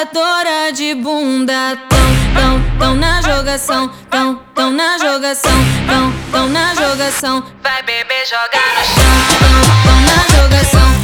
jogadora de bunda. Tão na jogação, tão na jogação, tão na jogação. Vai beber, joga no chão, tão na jogação.